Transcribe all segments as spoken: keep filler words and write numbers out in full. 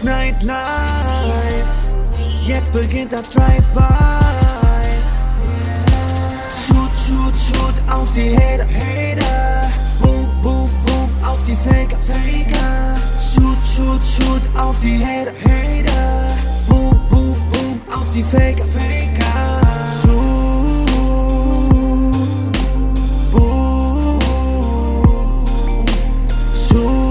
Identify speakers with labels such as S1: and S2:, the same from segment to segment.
S1: ist Nightlife, jetzt beginnt das Drive-By. Shoot, shoot, shoot auf die Hater, Hater. Boom, boom, boom auf die Faker, Faker. Shoot, shoot, shoot auf die Hater, Hater. Boom, boom, boom auf die Faker, Faker. Shoot, boom, shoot.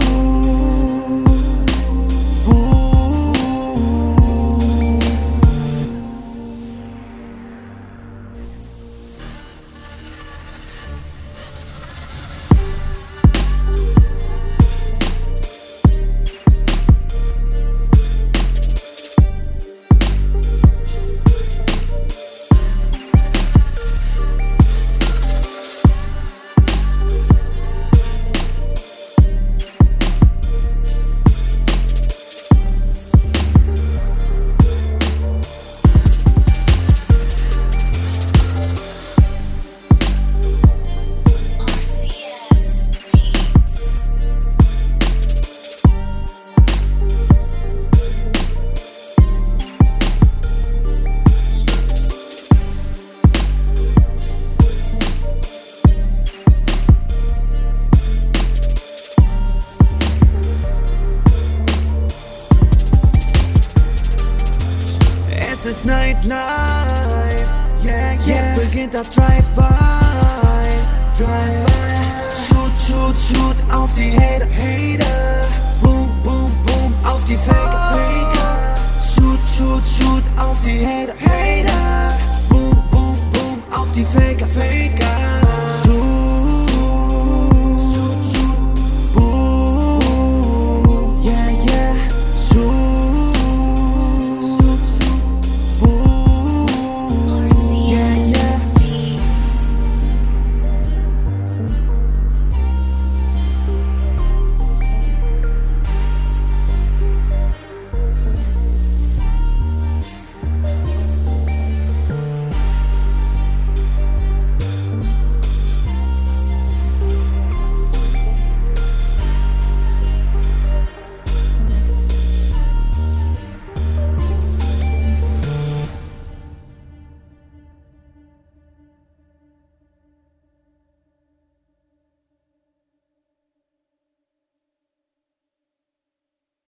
S1: Es ist Nightlife, yeah, yeah. Jetzt beginnt das Drive-By, Drive-By. Shoot, shoot, shoot auf die Hände.